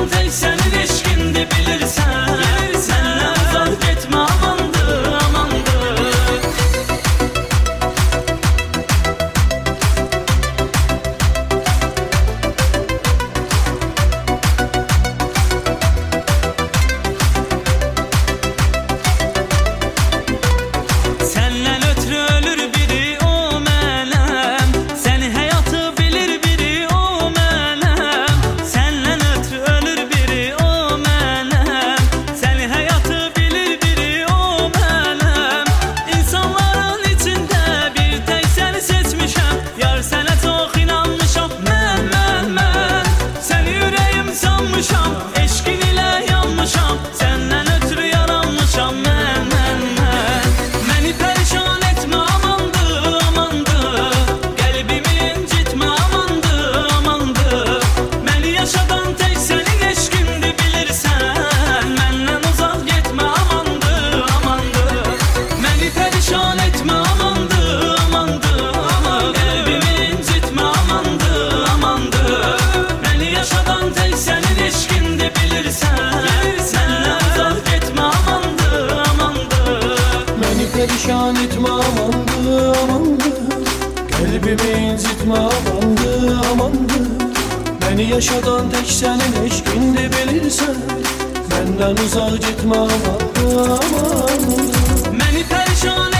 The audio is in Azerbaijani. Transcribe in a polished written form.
tek senin eşkindi bilirsen. Senden uzak gitme amandı, amandı. Senden ötürü ölür biri o mənəm, seni həyatı bilir biri o mənəm. Senden ötürü ölür biri o mənəm, seni həyatı bilir biri o mənəm. İnsanların içində bir tek seni seçmişəm, yar sənə çox inanmışam. Mən seni yüreğim sanmışam, eşkin ilə yanmışam. Senden ötürü yaranmışam mən. Məni pərişan etmə amandı, amandı. Qəlbimi incitmə amandı, amandı. Məni yaşadan tek senin eşkindi bilirsən. Məndən uzaq getmə amandı, amandı. Məni pərişan etmə amandı, amandı. Qəlbimi incitmə amandı, amandı. Məni yaşadan tek senin eşkindi bilirsən. Məndən uzaq getmə amandı, amandı. Beni perişan etme amandı, amandı. Kalbimi incitme amandı, amandı. Beni yaşadan tek senin eşkindi bilirsen. Benden uzak gitme amandı, amandı. Məni pərişan